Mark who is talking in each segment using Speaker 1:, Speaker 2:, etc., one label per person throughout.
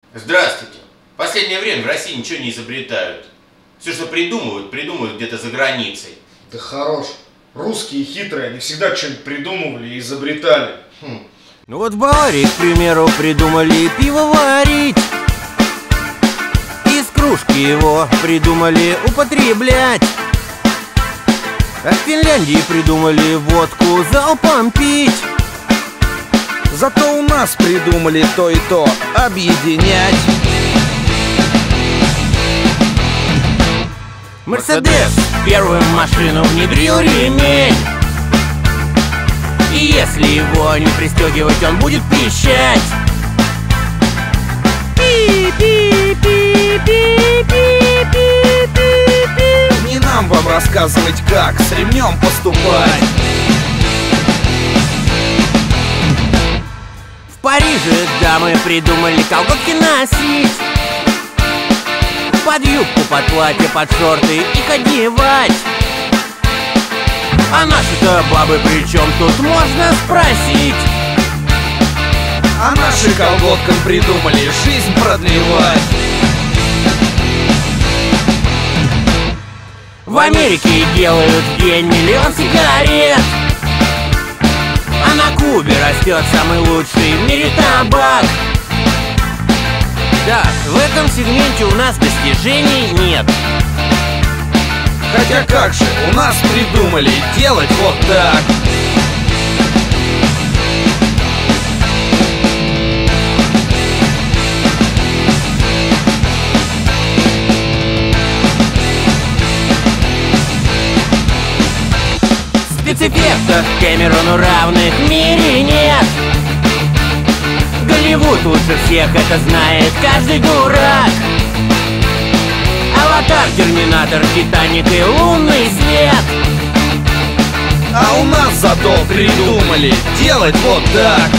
Speaker 1: Здравствуйте. В последнее время в России ничего не изобретают. Все, что придумывают где-то за границей.
Speaker 2: Да хорош. Русские хитрые, они всегда что-нибудь придумывали и изобретали.
Speaker 3: Ну вот в Баварии, к примеру, придумали пиво варить. Из кружки его придумали употреблять. А в Финляндии придумали водку залпом пить.
Speaker 4: Зато у нас придумали то и то объединять.
Speaker 3: Мерседес первым в машину внедрил ремень. И если его не пристегивать, он будет пищать.
Speaker 4: Не нам вам рассказывать, как с ремнем поступать.
Speaker 3: В Париже дамы придумали колготки носить. Под юбку, под платье, под шорты их одевать. А наши-то бабы при чем тут, можно спросить?
Speaker 4: А наши колготкам придумали жизнь продлевать.
Speaker 3: В Америке делают в день 1 миллион сигарет. А на Кубе растет самый лучший в мире табак. Да, в этом сегменте у нас достижений нет.
Speaker 4: Хотя как же, у нас придумали делать вот так.
Speaker 3: Спецэффектов Кэмерону равных в мире нет. Голливуд лучше всех это знает каждый дурак. Аватар, Терминатор, Титаник и лунный свет.
Speaker 4: А у нас зато придумали делать вот так.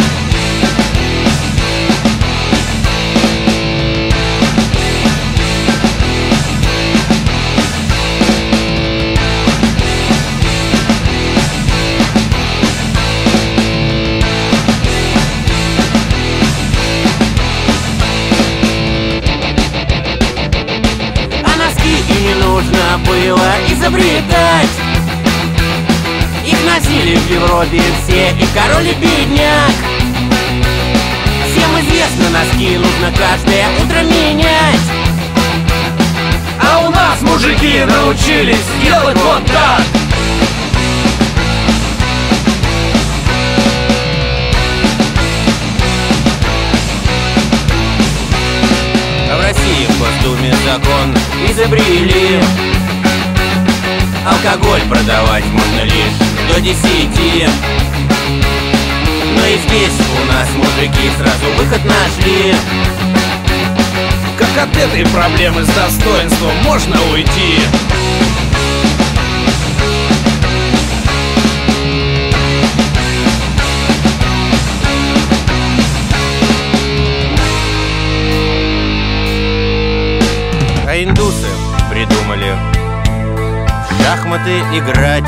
Speaker 3: Нужно было изобретать. Их носили в Европе все, и король, и бедняк. Всем известно, носки нужно каждое утро менять.
Speaker 4: А у нас мужики научились делать вот так.
Speaker 3: А в России в Госдуме закон изобрели. Алкоголь продавать можно лишь до 10. Но и здесь у нас мужики сразу выход нашли.
Speaker 4: Как от этой проблемы с достоинством можно уйти?
Speaker 3: А индусы придумали в шахматы играть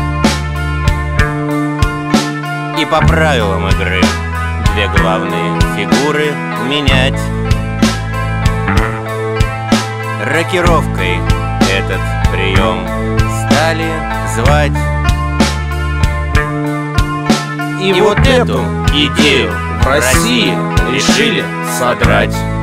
Speaker 3: и по правилам игры 2 главные фигуры менять. Рокировкой этот прием стали звать. И вот эту идею в России решили содрать.